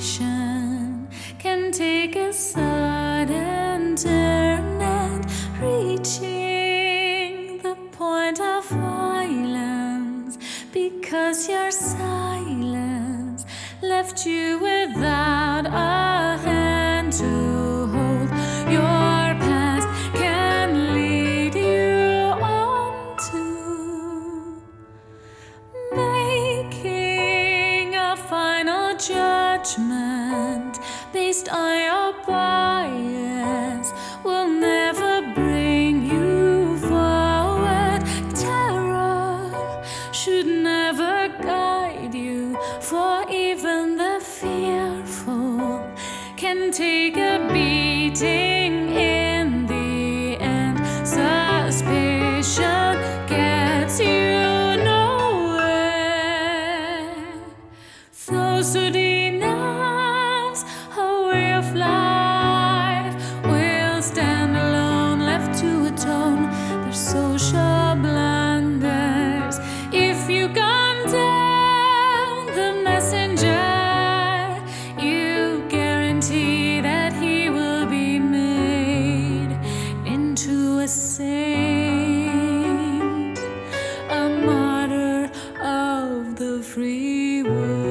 conversation can take a sudden turn and reaching the point of violence because your silence left you without a hand to hold. Your past can lead you on to making a final judgment based on your bias will never bring you forward. Terror should never guide you, for even the fearful can take a beating in the end. Suspicion gets you nowhere. Those who denounce a way of life will stand alone, left to atone their social blunders. If you condemn the messenger, you guarantee that he will be made into a saint, a martyr of the free world.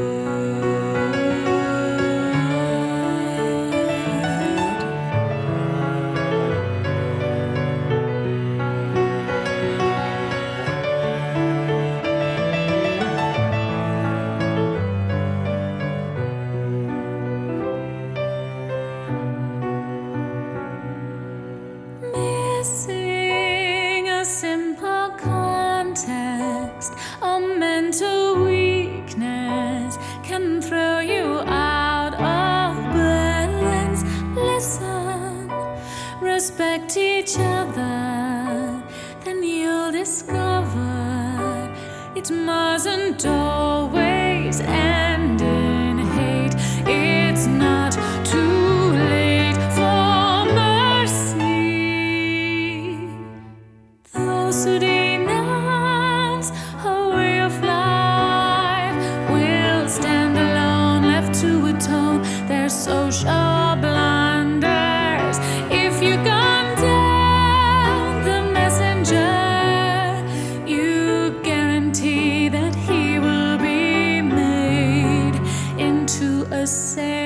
Missing a simple context, a mental weakness can throw you out of balance. Listen, respect each other, then you'll discover it mustn't always end in hate. It's not too late for mercy. Those who denounce a way of life will stand alone, left to atone their social blunders. If you condemn the messenger, you guarantee that he will be made into a saint.